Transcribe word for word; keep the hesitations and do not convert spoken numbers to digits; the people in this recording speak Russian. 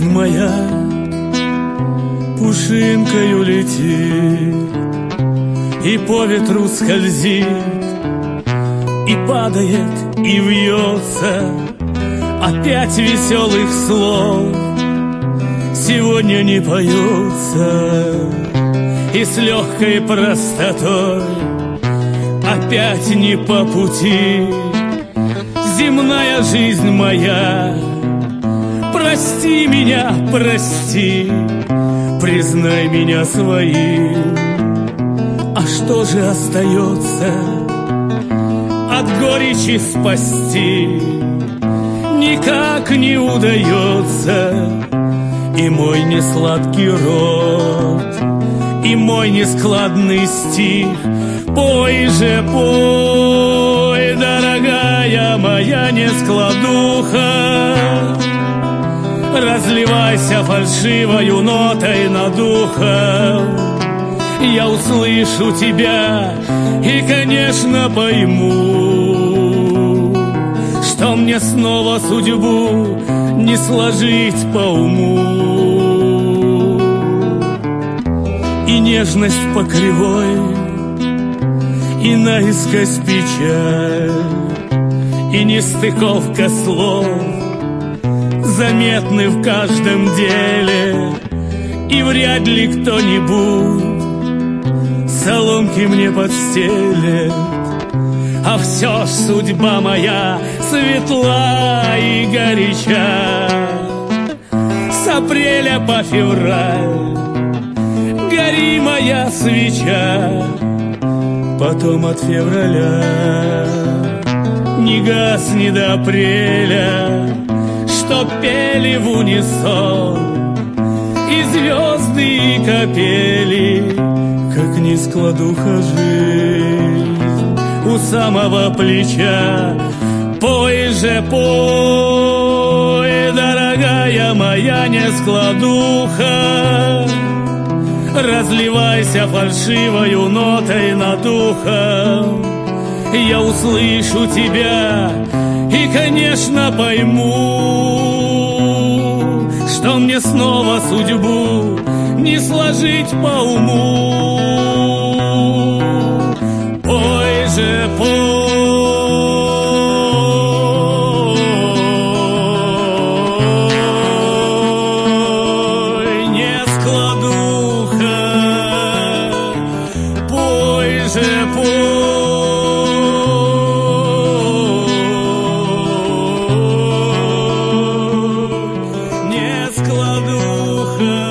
жизнь моя пушинкою летит, и по ветру скользит, и падает, и вьется. Опять веселых слов сегодня не поется, и с легкой простотой опять не по пути. Земная жизнь моя, прости меня, прости, признай меня своим. А что же остается от горечи спасти? Никак не удается. И мой несладкий рот, и мой нескладный стих. Пой же, пой, дорогая моя нескладуха, разливайся фальшивою нотой над ухом. Я услышу тебя и, конечно, пойму, что мне снова судьбу не сложить по уму. И нежность по кривой, и наискось печаль, и нестыковка слов заметны в каждом деле. И вряд ли кто-нибудь соломки мне подстелет. А все ж судьба моя светла и горяча. С апреля по февраль гори моя свеча, потом от февраля не гаснет до апреля, чтоб пели в унисон и звезды, и капели, как нескладуха жизнь у самого плеча. Пой же, пой, дорогая моя нескладуха, разливайся фальшивою нотой над ухом. Я услышу тебя и, конечно, пойму, что мне снова судьбу не сложить по уму. Пой же, пой, складуха.